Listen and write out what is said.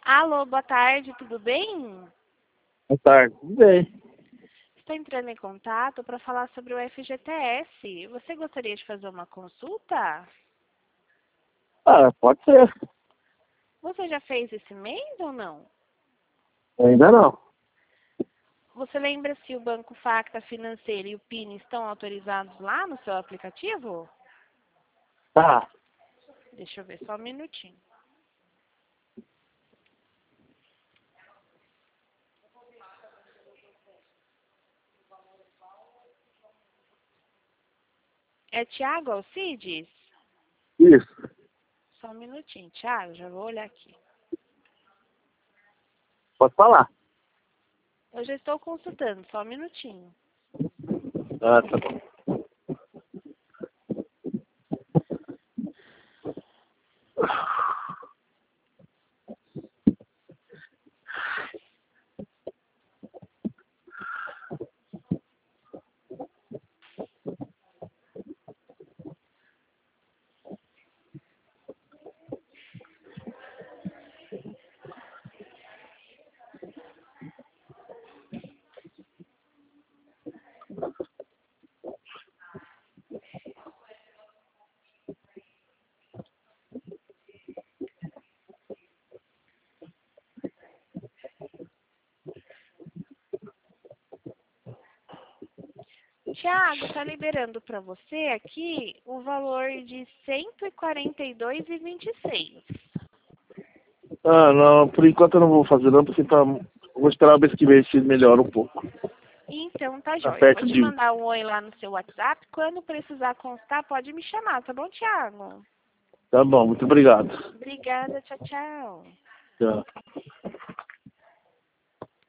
Alô, boa tarde, tudo bem? Boa tarde, tudo bem. Estou entrando em contato para falar sobre o FGTS. Você gostaria de fazer uma consulta? Ah, pode ser. Você já fez esse mês ou não? Ainda não. Você lembra se o Banco Facta Financeiro e o PIN estão autorizados lá no seu aplicativo? Tá. Deixa eu ver só um minutinho. É Tiago Alcides? Isso. Só um minutinho, Tiago, já vou olhar aqui. Pode falar. Eu já estou consultando, só um minutinho. Ah, tá bom. Tiago, está liberando para você aqui o valor de R$ 142,26. Ah, não, por enquanto eu não vou fazer não, porque vou esperar o mês que vem se melhora um pouco. Então, tá Tá joia. Eu vou perto te de... mandar um oi lá no seu WhatsApp. Quando precisar constar, pode me chamar, tá bom, Tiago? Tá bom, muito obrigado. Obrigada, tchau, tchau. Tchau.